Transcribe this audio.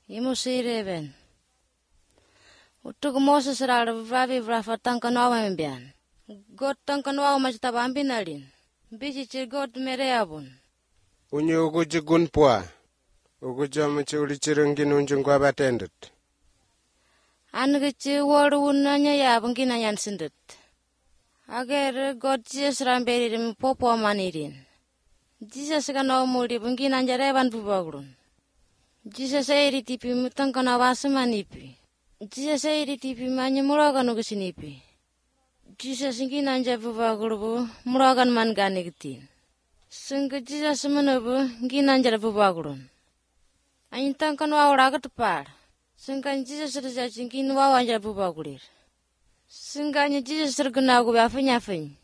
Imusireben. Utuk Moses ral vravi vrafa tankanawa mbian. God tankanawa machitabambinalin. Bichi God mereabun. Unyi uguji gunpua. Uguja machi ulichirungin unjungwa batendet. Angichi waru unanya yabungina yansindet. Agar God Jesus ramberi popo manirin. Jesus kanawa muli bungina njareban bubagrun. Jesus eri tipi mutankanawa semanipi. Jesus eri tipi manyamuragan ugasinipi. Jesus ngina nja bubagrubu muragan man ganigtin. Sungguh Jesus menubu ngina nja bubagrun. Anyintankanawa uragat par. Sungguh Jesus rejajin ngina wawa nja bubagulir. Sungguhnya Jesus tergenagu bafanya